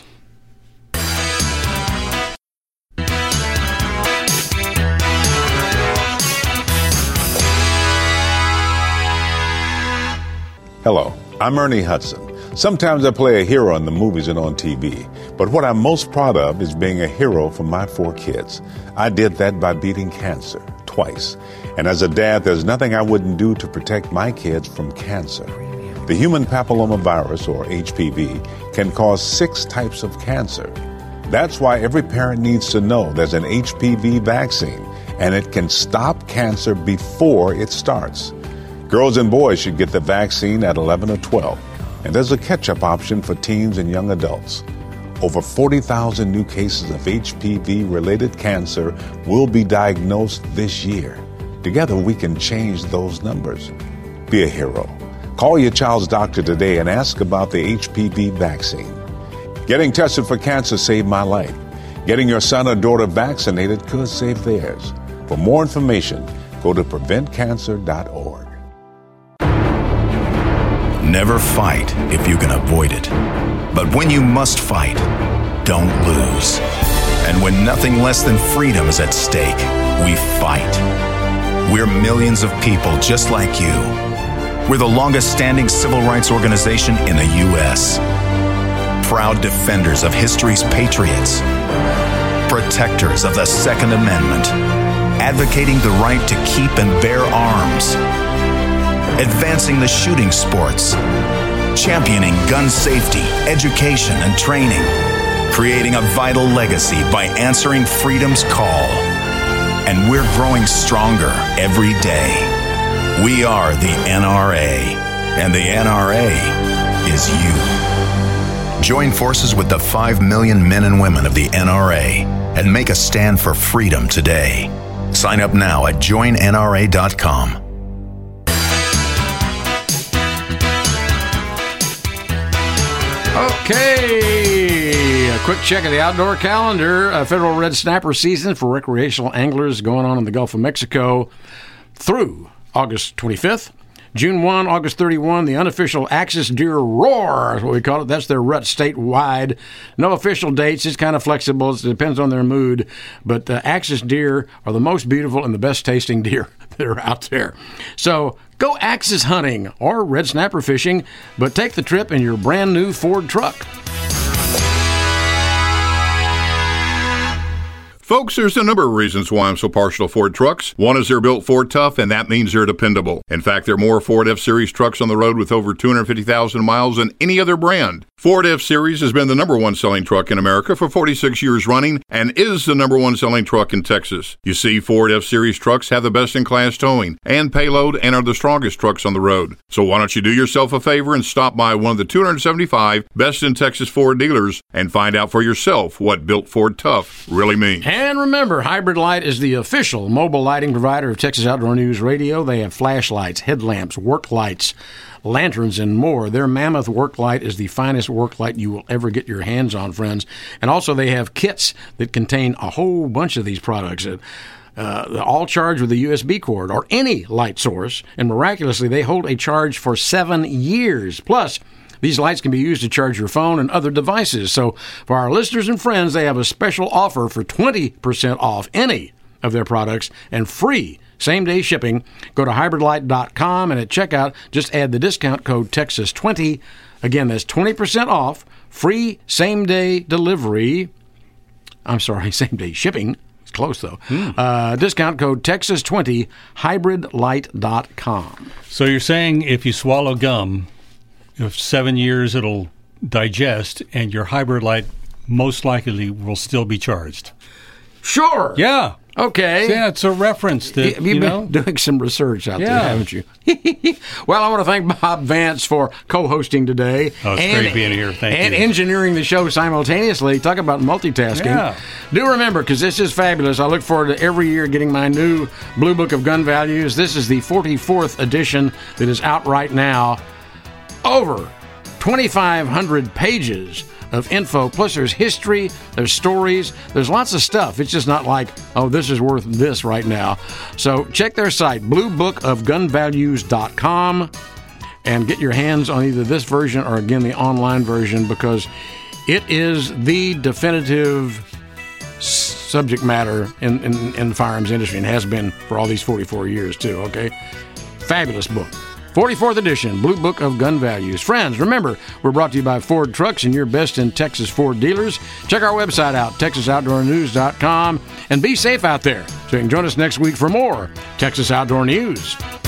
Hello, I'm Ernie Hudson. Sometimes I play a hero in the movies and on T V, but what I'm most proud of is being a hero for my four kids. I did that by beating cancer twice. And as a dad, there's nothing I wouldn't do to protect my kids from cancer. The human papillomavirus, or H P V, can cause six types of cancer. That's why every parent needs to know there's an H P V vaccine, and it can stop cancer before it starts. Girls and boys should get the vaccine at eleven or twelve, and there's a catch-up option for teens and young adults. Over forty thousand new cases of H P V-related cancer will be diagnosed this year. Together, we can change those numbers. Be a hero. Call your child's doctor today and ask about the H P V vaccine. Getting tested for cancer saved my life. Getting your son or daughter vaccinated could save theirs. For more information, go to prevent cancer dot org. Never fight if you can avoid it. But when you must fight, don't lose. And when nothing less than freedom is at stake, we fight. We're millions of people just like you. We're the longest-standing civil rights organization in the U S Proud defenders of history's patriots. Protectors of the Second Amendment. Advocating the right to keep and bear arms. Advancing the shooting sports, championing gun safety, education, and training, creating a vital legacy by answering freedom's call. And we're growing stronger every day. We are the N R A, and the N R A is you. Join forces with the five million men and women of the N R A and make a stand for freedom today. Sign up now at join N R A dot com. Okay, a quick check of the outdoor calendar. A federal red snapper season for recreational anglers going on in the Gulf of Mexico through August twenty-fifth. June first, August thirty-first, the unofficial Axis Deer Roar is what we call it. That's their rut statewide. No official dates. It's kind of flexible. It depends on their mood. But the Axis deer are the most beautiful and the best tasting deer that are out there. So go Axis hunting or red snapper fishing, but take the trip in your brand new Ford truck. Folks, there's a number of reasons why I'm so partial to Ford trucks. One is they're built Ford tough, and that means they're dependable. In fact, there are more Ford F-Series trucks on the road with over two hundred fifty thousand miles than any other brand. Ford F-Series has been the number one selling truck in America for forty-six years running and is the number one selling truck in Texas. You see, Ford F-Series trucks have the best-in-class towing and payload and are the strongest trucks on the road. So why don't you do yourself a favor and stop by one of the two hundred seventy-five best-in-Texas Ford dealers and find out for yourself what built Ford tough really means. And remember, Hybrid Light is the official mobile lighting provider of Texas Outdoor News Radio. They have flashlights, headlamps, work lights, lanterns, and more. Their Mammoth work light is the finest work light you will ever get your hands on, friends. And also they have kits that contain a whole bunch of these products. Uh, all charged with a U S B cord or any light source. And miraculously, they hold a charge for seven years. Plus, these lights can be used to charge your phone and other devices. So for our listeners and friends, they have a special offer for twenty percent off any of their products and free same-day shipping. Go to hybrid light dot com and at checkout, just add the discount code Texas twenty. Again, that's twenty percent off, free same-day delivery. I'm sorry, same-day shipping. It's close, though. Mm. Uh, discount code Texas twenty, hybrid light dot com. So you're saying if you swallow gum, if seven years it'll digest, and your Hybrid Light most likely will still be charged. Sure. Yeah. Okay. Yeah, it's a reference to, You've you been know? doing some research out Yeah. there, haven't you? Well, I want to thank Bob Vance for co-hosting today. Oh, it's and, great being here. Thank and you. engineering the show simultaneously. Talk about multitasking. Yeah. Do remember, because this is fabulous, I look forward to every year getting my new Blue Book of Gun Values. This is the forty-fourth edition that is out right now. Over twenty-five hundred pages of info, plus there's history, there's stories, there's lots of stuff. It's just not like, oh, this is worth this right now. So check their site, blue book of gun values dot com, and get your hands on either this version or, again, the online version, because it is the definitive subject matter in, in, in the firearms industry, and has been for all these forty-four years, too, okay? Fabulous book. forty-fourth edition, Blue Book of Gun Values. Friends, remember, we're brought to you by Ford Trucks and your best in Texas Ford dealers. Check our website out, texas outdoor news dot com, and be safe out there so you can join us next week for more Texas Outdoor News.